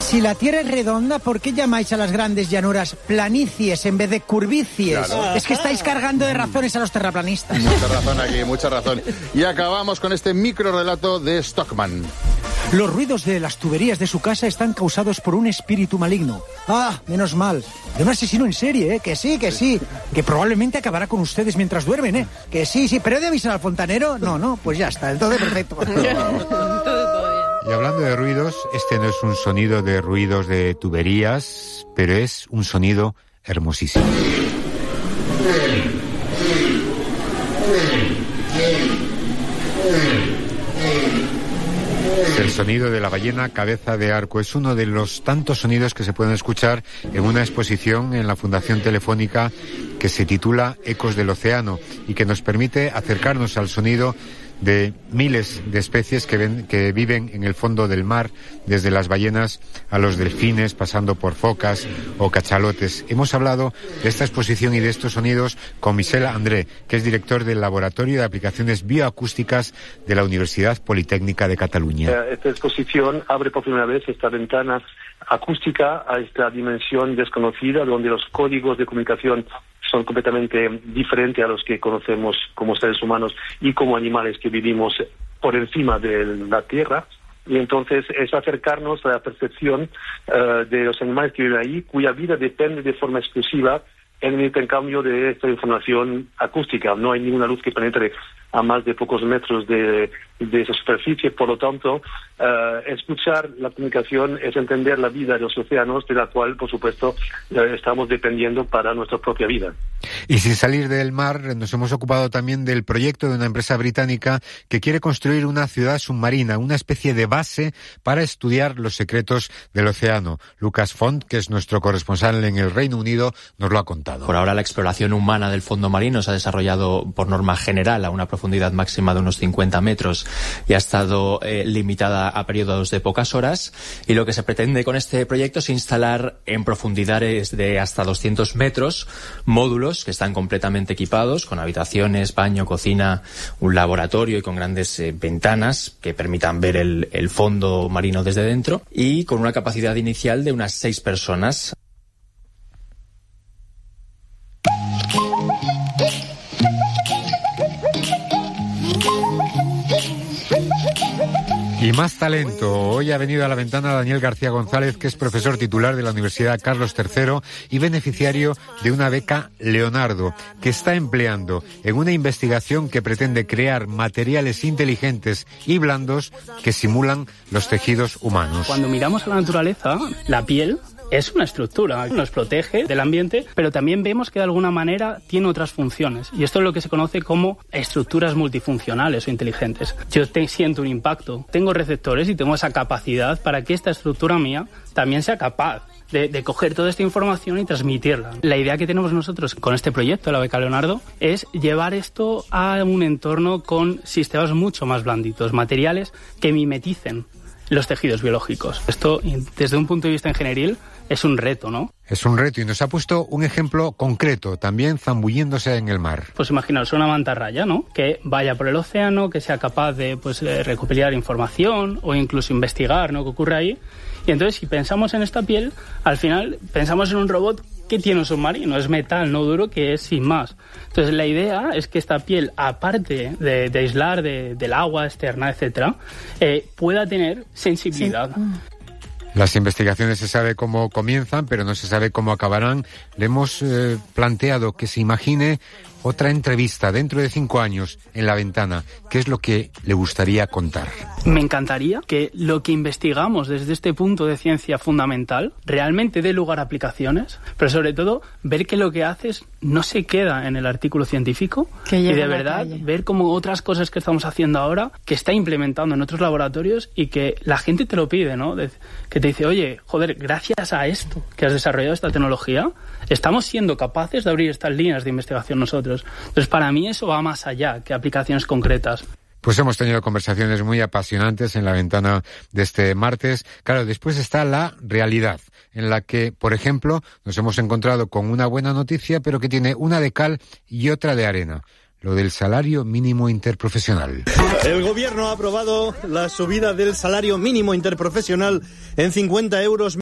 Si la Tierra es redonda, ¿por qué llamáis a las grandes llanuras planicies en vez de curvicies? Claro. Es que estáis cargando de razones a los terraplanistas. Mucha razón aquí, mucha razón. Y acabamos con este microrelato de Stockman. Los ruidos de las tuberías de su casa están causados por un espíritu maligno. Ah, menos mal. De un asesino en serie, ¿eh? Que sí. Que probablemente acabará con ustedes mientras duermen, ¿eh? Que sí. ¿Pero he de avisar al fontanero? No, pues ya está. Entonces, perfecto. Y hablando de ruidos, este no es un sonido de ruidos de tuberías, pero es un sonido hermosísimo. El sonido de la ballena cabeza de arco es uno de los tantos sonidos que se pueden escuchar en una exposición en la Fundación Telefónica que se titula Ecos del Océano y que nos permite acercarnos al sonido de miles de especies que viven en el fondo del mar, desde las ballenas a los delfines, pasando por focas o cachalotes. Hemos hablado de esta exposición y de estos sonidos con Michel André, que es director del Laboratorio de Aplicaciones Bioacústicas de la Universidad Politécnica de Cataluña. Esta exposición abre por primera vez esta ventana acústica a esta dimensión desconocida, donde los códigos de comunicación son completamente diferentes a los que conocemos como seres humanos y como animales que vivimos por encima de la Tierra. Y entonces es acercarnos a la percepción de los animales que viven ahí, cuya vida depende de forma exclusiva en el intercambio de esta información acústica. No hay ninguna luz que penetre a más de pocos metros de esa superficie, por lo tanto, escuchar la comunicación es entender la vida de los océanos, de la cual, por supuesto, estamos dependiendo para nuestra propia vida. Y sin salir del mar, nos hemos ocupado también del proyecto de una empresa británica que quiere construir una ciudad submarina, una especie de base para estudiar los secretos del océano. Lucas Font, que es nuestro corresponsal en el Reino Unido, nos lo ha contado. Por ahora, la exploración humana del fondo marino se ha desarrollado por norma general a una profundidad máxima de unos 50 metros y ha estado limitada a periodos de pocas horas. Y lo que se pretende con este proyecto es instalar en profundidades de hasta 200 metros módulos que están completamente equipados con habitaciones, baño, cocina, un laboratorio y con grandes ventanas que permitan ver el fondo marino desde dentro y con una capacidad inicial de unas 6 personas. Y más talento. Hoy ha venido a la ventana Daniel García González, que es profesor titular de la Universidad Carlos III y beneficiario de una beca Leonardo, que está empleando en una investigación que pretende crear materiales inteligentes y blandos que simulan los tejidos humanos. Cuando miramos a la naturaleza, la piel es una estructura, nos protege del ambiente, pero también vemos que de alguna manera tiene otras funciones. Y esto es lo que se conoce como estructuras multifuncionales o inteligentes. Yo siento un impacto, tengo receptores y tengo esa capacidad para que esta estructura mía también sea capaz de coger toda esta información y transmitirla. La idea que tenemos nosotros con este proyecto, la beca Leonardo, es llevar esto a un entorno con sistemas mucho más blanditos, materiales que mimeticen los tejidos biológicos. Esto, desde un punto de vista ingenieril, es un reto, ¿no? Es un reto y nos ha puesto un ejemplo concreto, también zambulléndose en el mar. Pues imaginaos una mantarraya, ¿no? Que vaya por el océano, que sea capaz de recopilar información o incluso investigar, ¿no? ¿Qué ocurre ahí? Y entonces, si pensamos en esta piel, al final pensamos en un robot que tiene un submarino, es metal, no duro, que es sin más. Entonces, la idea es que esta piel, aparte de aislar del agua externa, etcétera, pueda tener sensibilidad. Sí. Las investigaciones se sabe cómo comienzan, pero no se sabe cómo acabarán. Le hemos planteado que se imagine otra entrevista dentro de 5 años en La Ventana. ¿Qué es lo que le gustaría contar? Me encantaría que lo que investigamos desde este punto de ciencia fundamental realmente dé lugar a aplicaciones, pero sobre todo ver que lo que haces no se queda en el artículo científico y de verdad ver cómo otras cosas que estamos haciendo ahora que está implementando en otros laboratorios y que la gente te lo pide, ¿no? Que te dice, oye, joder, gracias a esto que has desarrollado esta tecnología, estamos siendo capaces de abrir estas líneas de investigación nosotros. Entonces, para mí eso va más allá que aplicaciones concretas. Pues hemos tenido conversaciones muy apasionantes en La Ventana de este martes. Claro, después está la realidad, en la que, por ejemplo, nos hemos encontrado con una buena noticia, pero que tiene una de cal y otra de arena. Lo del salario mínimo interprofesional. El gobierno ha aprobado la subida del salario mínimo interprofesional en 50 euros